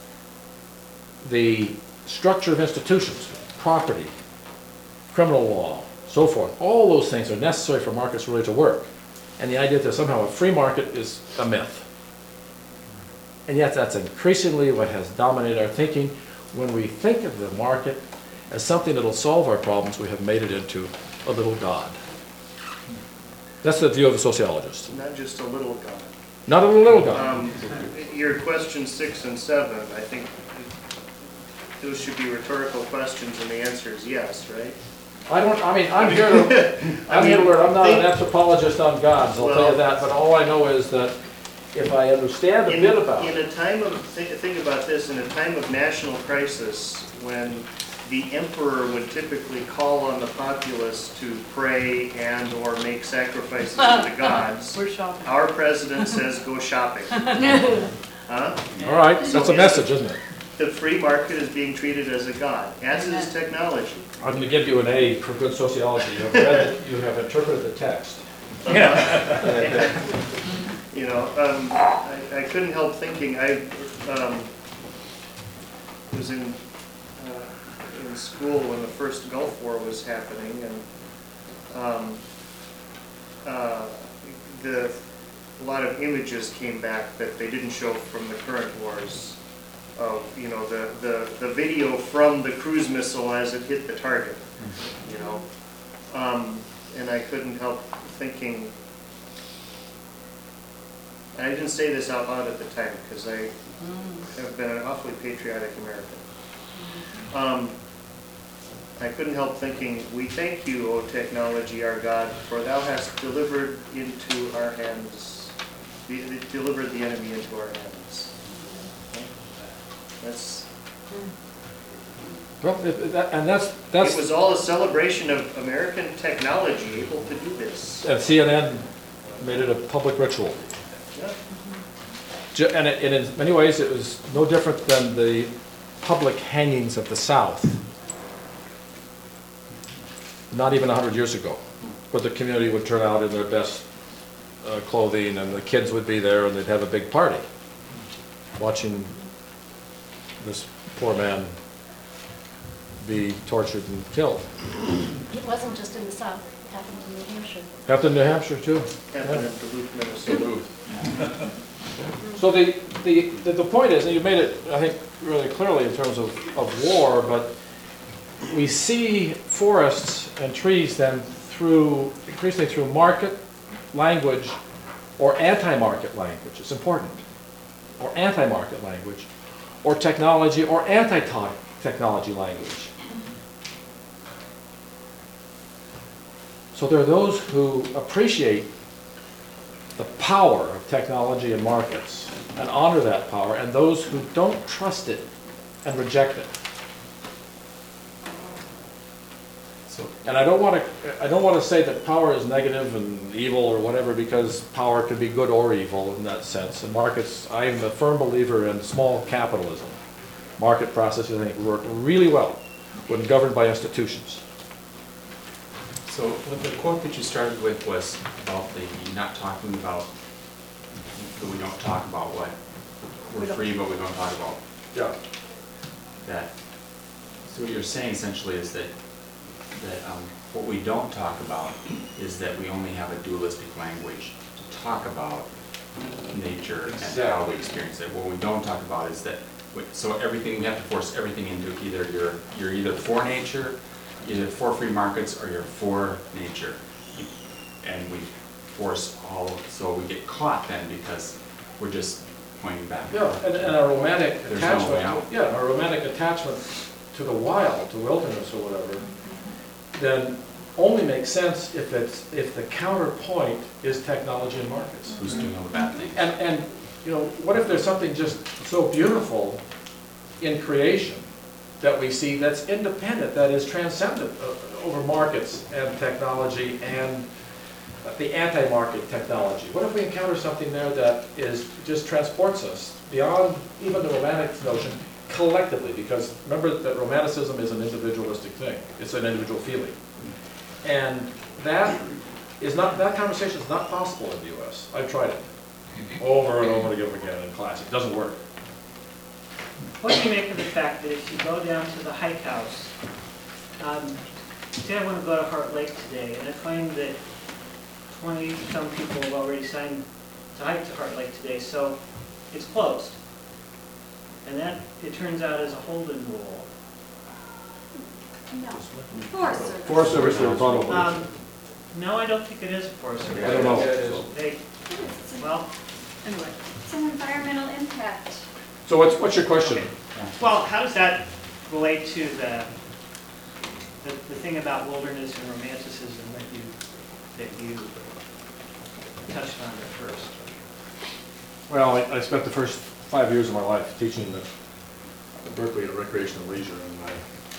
the structure of institutions, property, criminal law, so forth. All those things are necessary for markets really to work. And the idea that somehow a free market is a myth. And yet that's increasingly what has dominated our thinking. When we think of the market as something that will solve our problems, we have made it into a little god. That's the view of the sociologist. Not just a little god. Not a little god. Um, your question six and seven, I think those should be rhetorical questions, and the answer is yes, right? I don't, I mean, I'm here to, I'm here to learn. I'm not an anthropologist on gods, I'll tell you that, but all I know is that if I understand a in, bit about in it. a time of, think, think about this, in a time of national crisis, when the emperor would typically call on the populace to pray and or make sacrifices to the gods, We're shopping. our president says go shopping. Huh? All right, that's a message, isn't it? The free market is being treated as a god, as is technology. I'm going to give you an A for good sociology. You have read it, you have interpreted the text. You know, um, I, I couldn't help thinking, I um, was in, uh, in school when the first Gulf War was happening, and um, uh, the, a lot of images came back that they didn't show from the current wars. Of, you know, the, the, the video from the cruise missile as it hit the target, you know. Um, and I couldn't help thinking, and I didn't say this out loud at the time because I have been an awfully patriotic American. Um, I couldn't help thinking, we thank you, O technology, our God, for thou hast delivered into our hands, de delivered the enemy into our hands. That's, Well, if- that- and that's, that's, it was all a celebration of American technology able to do this. and C N N made it a public ritual. Yeah. Ju- And, it, and in many ways, it was no different than the public hangings of the South, not even a hundred years ago, where the community would turn out in their best uh, clothing, and the kids would be there, and they'd have a big party, watching this poor man be tortured and killed. It wasn't just in the South, it happened in New Hampshire. Happened in New Hampshire, too. Happened in Duluth, Minnesota. So the, the, the the point is, and you made it, I think, really clearly in terms of, of war, but we see forests and trees then through, increasingly through market language or anti-market language. It's important. Or anti-market language, or technology, or anti-technology language. So there are those who appreciate the power of technology and markets and honor that power, and those who don't trust it and reject it. So, And I don't want to, I don't want to say that power is negative and evil or whatever, because power could be good or evil in that sense. And markets, I am a firm believer in small capitalism. Market processes, I think, work really well when governed by institutions. so the quote that you started with was about the not talking about, that we don't talk about what, We we're don't- free, but we don't talk about Yeah. that. So what you're saying essentially is that, that um, what we don't talk about is that we only have a dualistic language to talk about nature and how we experience it. What we don't talk about is that, we- so everything, we have to force everything into either you're, you're either for nature, either for free markets, or you're for nature. And we force all, of- so we get caught then because we're just pointing back. Yeah, and, and a romantic There's no way attachment, out. yeah, a romantic attachment to the wild, to wilderness or whatever, then only makes sense if it's, if the counterpoint is technology and markets. Who's doing all the bad things? And, and, you know, what if there's something just so beautiful in creation that we see that's independent, that is transcendent uh, over markets and technology and the anti-market technology? What if we encounter something there that is, just transports us beyond even the romantic notion collectively? Because remember that romanticism is an individualistic thing. It's an individual feeling. And that is not, that conversation is not possible in the U S. I've tried it over and over again in class. It doesn't work. What do you make of the fact that if you go down to the hike house, um, say I want to go to Heart Lake today, and I find that twenty-some people have already signed to hike to Heart Lake today, so it's closed. And that, it turns out, is a Holden rule. No. Forest Service. Forest Service is probably. Um, No, I don't think it is a Forest Service. I don't know. They, well, Anyway, it's an environmental impact. So what's, what's your question? well, how does that relate to the, the, the thing about wilderness and romanticism that you, that you touched on at first? Well, I, I spent the first five years of my life teaching at Berkeley at Recreation and Leisure, and my,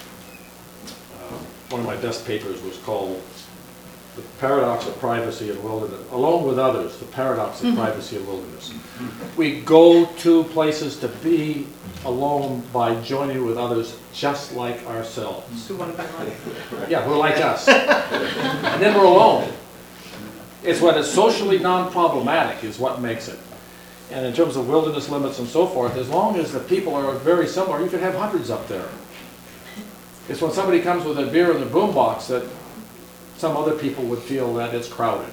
uh, one of my best papers was called The Paradox of Privacy and Wilderness, Alone with Others, The Paradox of Privacy and Wilderness. We go to places to be alone by joining with others just like ourselves. Who want to be on it? Yeah, who are like us. And then we're alone. It's when it's socially non-problematic is what makes it. And in terms of wilderness limits and so forth, as long as the people are very similar, you could have hundreds up there. It's when somebody comes with a beer in the boombox that some other people would feel that it's crowded.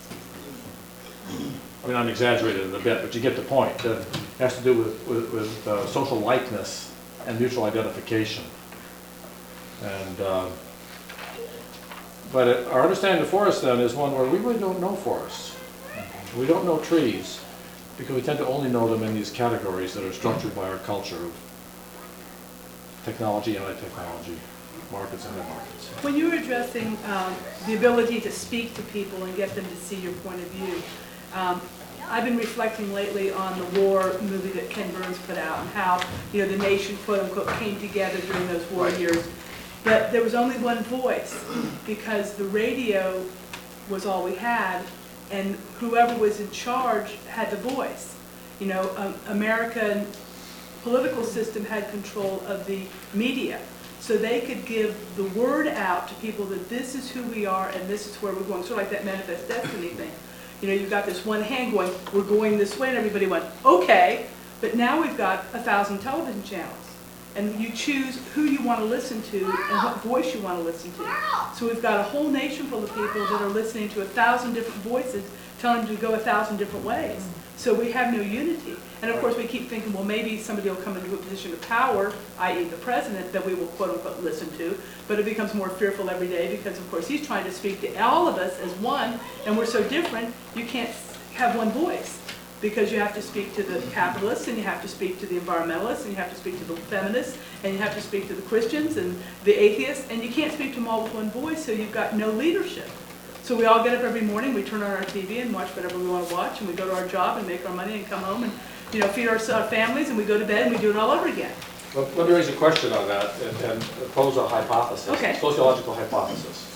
I mean, I'm exaggerating it a bit, but you get the point. It has to do with, with, with uh, social likeness and mutual identification. And, uh, but it, our understanding of forest then is one where we really don't know forests. We don't know trees, because we tend to only know them in these categories that are structured by our culture of technology, anti-technology, markets, anti-markets. When you were addressing um, the ability to speak to people and get them to see your point of view, um, I've been reflecting lately on the war movie that Ken Burns put out and how, you know, the nation, quote unquote, came together during those war years. But there was only one voice because the radio was all we had, and whoever was in charge had the voice. You know, um, American political system had control of the media. So they could give the word out to people that this is who we are and this is where we're going. Sort of like that Manifest Destiny thing. You know, you've got this one hand going, we're going this way, and everybody went, okay. But now we've got a thousand television channels. And you choose who you want to listen to and what voice you want to listen to. So we've got a whole nation full of people that are listening to a thousand different voices telling them to go a thousand different ways. So we have no unity. And of course we keep thinking, well, maybe somebody will come into a position of power, that is the president, that we will quote unquote listen to. But it becomes more fearful every day because of course he's trying to speak to all of us as one, and we're so different, you can't have one voice. Because you have to speak to the capitalists, and you have to speak to the environmentalists, and you have to speak to the feminists, and you have to speak to the Christians and the atheists, and you can't speak to them all with one voice, so you've got no leadership. So we all get up every morning, we turn on our T V and watch whatever we want to watch, and we go to our job and make our money and come home and, you know, feed our, our families, and we go to bed and we do it all over again. Let let me raise a question on that and and pose a hypothesis. Okay. Sociological hypothesis.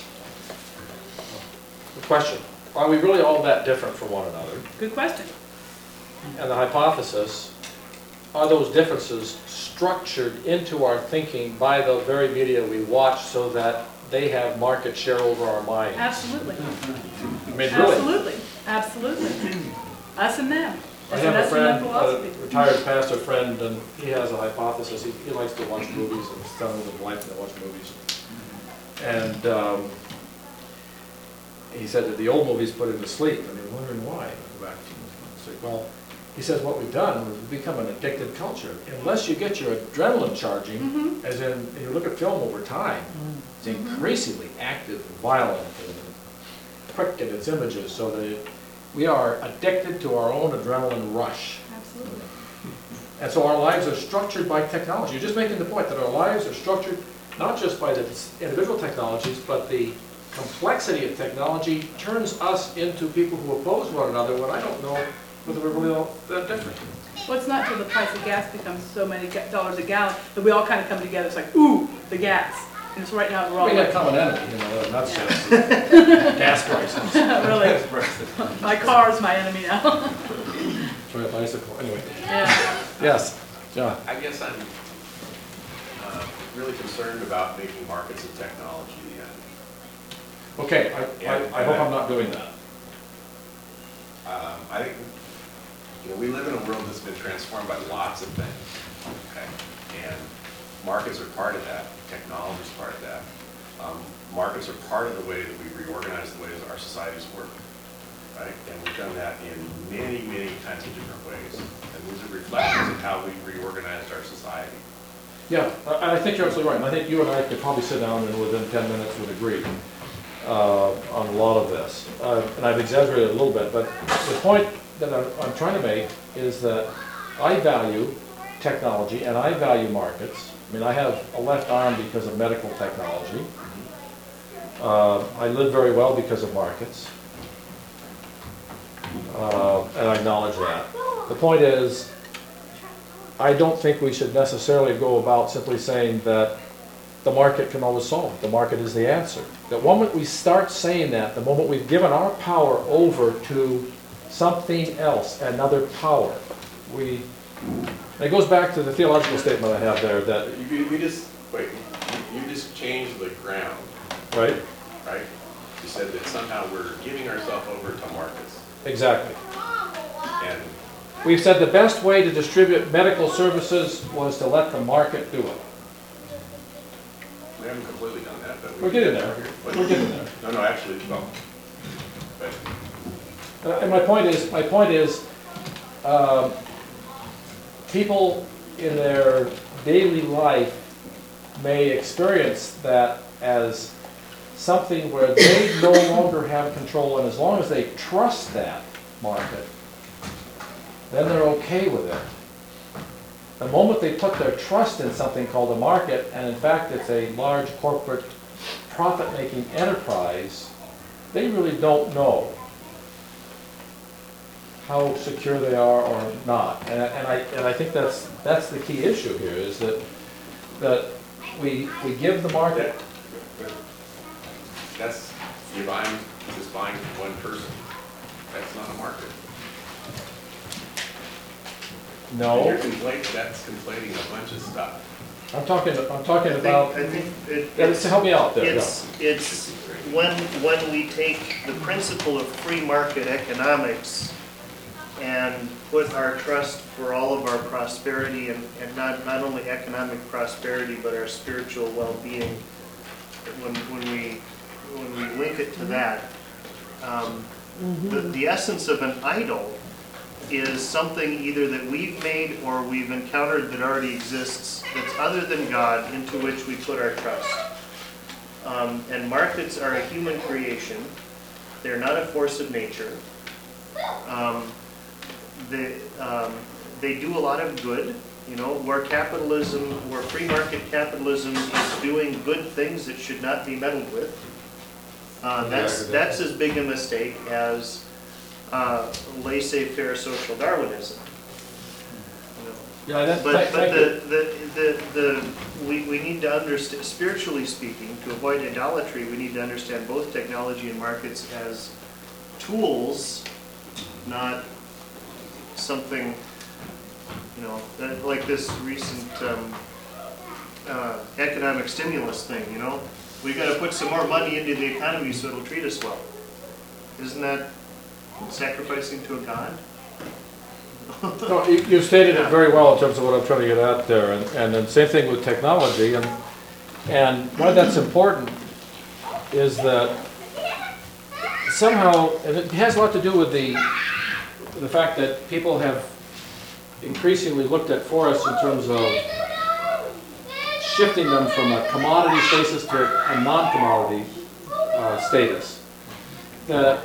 The question, are we really all that different from one another? Good question. And the hypothesis, are those differences structured into our thinking by the very media we watch so that they have market share over our mind? Absolutely. I mean, really. Absolutely, absolutely. Us and them. I It's have an a us and them friend, philosophy. a retired pastor friend, and he has a hypothesis. He, he likes to watch movies, and his son and wife that watch movies. And um, he said that the old movies put him to sleep, and he was wondering why. I go back to him. Well, he says what we've done is we've become an addicted culture. Unless you get your adrenaline charging, Mhm. as in you look at film over time, it's increasingly active, violent, and quick in its images, so that it, we are addicted to our own adrenaline rush. Absolutely. And so our lives are structured by technology. You're just making the point that our lives are structured not just by the individual technologies, but the complexity of technology turns us into people who oppose one another when I don't know whether we're really all that different. Well, it's not until the price of gas becomes so many ga- dollars a gallon that we all kind of come together. It's like, ooh, the gas. And it's right now we're all We got a like, common enemy, you know, and that's Yeah. gas prices. really, my car's my enemy now. Try a bicycle, anyway. Yeah. Yes, John. I guess I'm uh, really concerned about making markets and technology the end. Okay, I, I, I hope I'm not doing that. Um, I think, you know, we live in a world that's been transformed by lots of things, okay? And markets are part of that, technology is part of that. Um, markets are part of the way that we reorganize the ways our societies work, right? And we've done that in many, many kinds of different ways. And these are reflections of how we've reorganized our society. Yeah, I, I think you're absolutely right. And I think you and I could probably sit down and within ten minutes would agree uh, on a lot of this. Uh, and I've exaggerated a little bit, but the point that I'm, I'm trying to make is that I value technology and I value markets. I mean, I have a left arm because of medical technology. Uh, I live very well because of markets. Uh, and I acknowledge that. The point is, I don't think we should necessarily go about simply saying that the market can always solve it. The market is the answer. The moment we start saying that, the moment we've given our power over to something else, another power, we, and it goes back to the theological statement I have there that, You, we just, wait, you, you just changed the ground, right? right? You said that somehow we're giving ourselves over to markets. Exactly. And We've said the best way to distribute medical services was to let the market do it. we haven't completely done that, but we. We're getting there. But- We're getting there. No, no, actually, well, but Uh, And my point is, my point is, um, people in their daily life may experience that as something where they no longer have control, and as long as they trust that market, then they're okay with it. The moment they put their trust in something called a market, and in fact it's a large corporate profit-making enterprise, they really don't know how secure they are or not. And, and I and I think that's that's the key issue here, is that that we we give the market. But that's, you're buying, just buying from one person. That's not a market. No, You're conflating, that's conflating a bunch of stuff. I'm talking I'm talking I think, about. I think it- Yeah, it's, help me out there. yeah. it's, it's when, when we take the principle of free market economics and put our trust for all of our prosperity, and, and not, not only economic prosperity, but our spiritual well-being, when, when we, when we link it to that, um, the, the essence of an idol is something either that we've made or we've encountered that already exists that's other than God, into which we put our trust. Um, and markets are a human creation. They're not a force of nature. Um, they, um, they do a lot of good. You know, where capitalism, where free market capitalism is doing good things that should not be meddled with, uh, that's, that's as big a mistake as uh, laissez-faire social Darwinism. You know, Yeah, that, But, thank but thank you. the, the, the, the, we, we need to understand, spiritually speaking, to avoid idolatry, we need to understand both technology and markets as tools, not something, you know, that- like this recent, um, uh, economic stimulus thing, you know? We gotta put some more money into the economy so it'll treat us well. Isn't that sacrificing to a god? No, you you stated it very well in terms of what I'm trying to get at there, and, and then same thing with technology, and, and why that's important is that somehow, and it has a lot to do with the, the fact that people have increasingly looked at forests in terms of shifting them from a commodity status to a non-commodity uh, status. That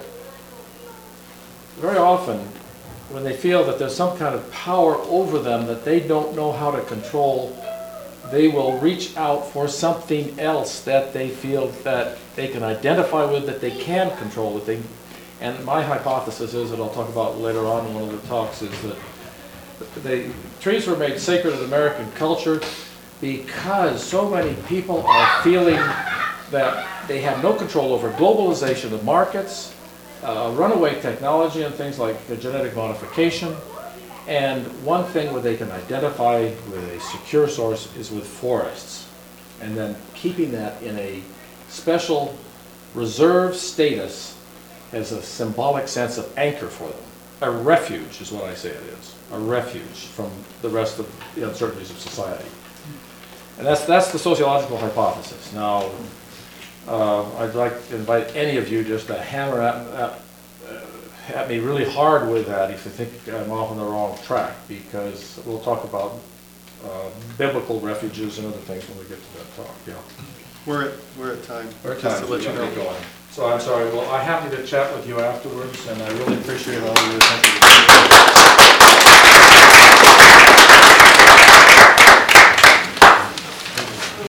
very often, when they feel that there's some kind of power over them that they don't know how to control, they will reach out for something else that they feel that they can identify with, that they can control, that they, and my hypothesis is, that I'll talk about later on in one of the talks, is that the trees were made sacred in American culture because so many people are feeling that they have no control over globalization of markets, uh, runaway technology and things like uh, genetic modification. And one thing where they can identify with a secure source is with forests. And then keeping that in a special reserve status has a symbolic sense of anchor for them. A refuge is what I say it is. A refuge from the rest of the uncertainties of society. And that's, that's the sociological hypothesis. Now, uh, I'd like to invite any of you just to hammer at, at, uh, at me really hard with that if you think I'm off on the wrong track, because we'll talk about uh, biblical refuges and other things when we get to that talk. Yeah. We're at, we're at time. We're at Just time. to let you We gotta know. get going. So I'm sorry. Well, I'm happy to chat with you afterwards, and I really appreciate all your attention.